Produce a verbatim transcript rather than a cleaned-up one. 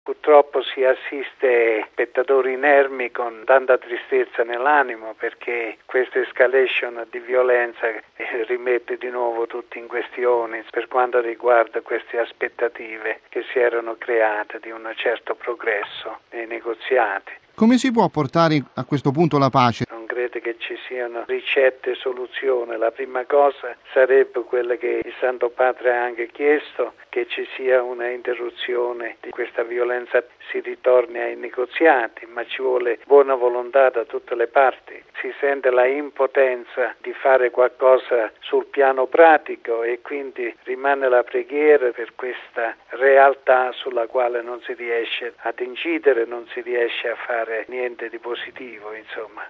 Purtroppo si assiste spettatori inermi con tanta tristezza nell'animo perché questa escalation di violenza rimette di nuovo tutti in questione per quanto riguarda queste aspettative che si erano create di un certo progresso nei negoziati. Come si può portare a questo punto la pace? Non credo che ci siano ricette e soluzioni. La prima cosa sarebbe quella che il Santo Padre ha anche chiesto, che ci sia una interruzione di questa violenza, si ritorni ai negoziati, ma ci vuole buona volontà da tutte le parti. Si sente la impotenza di fare qualcosa sul piano pratico e quindi rimane la preghiera per questa realtà sulla quale non si riesce ad incidere, non si riesce a fare niente di positivo, insomma.